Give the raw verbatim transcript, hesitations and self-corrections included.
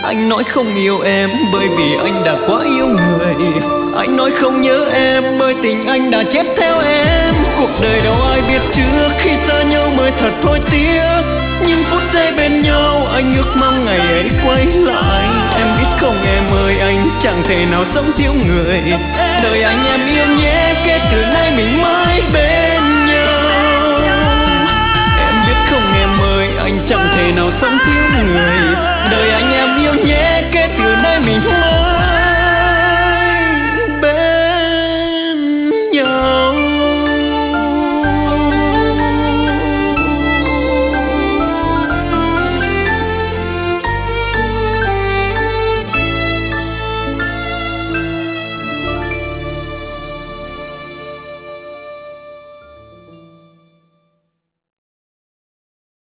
Anh nói không yêu em bởi vì anh đã quá yêu người. Anh nói không nhớ em bởi tình anh đã chết theo em. Cuộc đời đâu ai biết trước, khi xa nhau mới thật thôi tiếc. Nhưng phút giây bên nhau anh ước mong ngày ấy quay lại. Em biết không em ơi, anh chẳng thể nào sống thiếu người. Đời anh em yêu nhé, kể từ nay mình mãi bên nhau. Em biết không em ơi, anh chẳng thể nào sống thiếu người.